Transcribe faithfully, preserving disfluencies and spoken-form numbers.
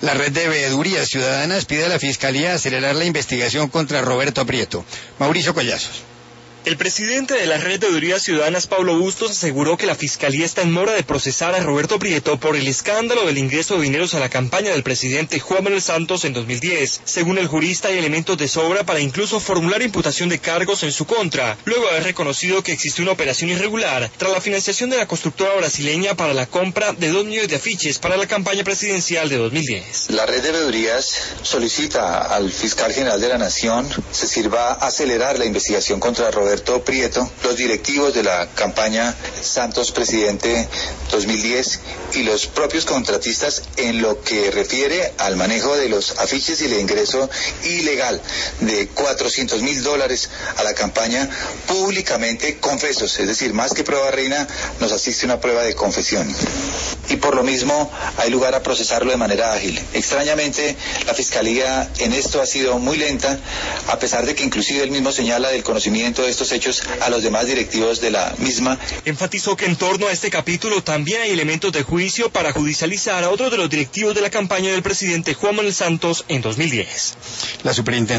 La red de veedurías ciudadanas pide a la Fiscalía acelerar la investigación contra Roberto Prieto. Mauricio Collazos. El presidente de la Red de Veedurías Ciudadanas, Pablo Bustos, aseguró que la Fiscalía está en mora de procesar a Roberto Prieto por el escándalo del ingreso de dineros a la campaña del presidente Juan Manuel Santos en dos mil diez. Según el jurista, hay elementos de sobra para incluso formular imputación de cargos en su contra, luego de haber reconocido que existió una operación irregular tras la financiación de la constructora brasileña para la compra de dos millones de afiches para la campaña presidencial de dos mil diez. La Red de Veedurías solicita al fiscal general de la Nación se sirva a acelerar la investigación contra Roberto Roberto Prieto, los directivos de la campaña Santos Presidente dos mil diez y los propios contratistas en lo que refiere al manejo de los afiches y el ingreso ilegal de cuatrocientos mil dólares a la campaña públicamente confesos, es decir, más que prueba reina, nos asiste una prueba de confesión. Y por lo mismo hay lugar a procesarlo de manera ágil. Extrañamente, la Fiscalía en esto ha sido muy lenta, a pesar de que inclusive él mismo señala del conocimiento de estos hechos a los demás directivos de la misma. Enfatizó que en torno a este capítulo también hay elementos de juicio para judicializar a otros de los directivos de la campaña del presidente Juan Manuel Santos en dos mil diez. La superintendencia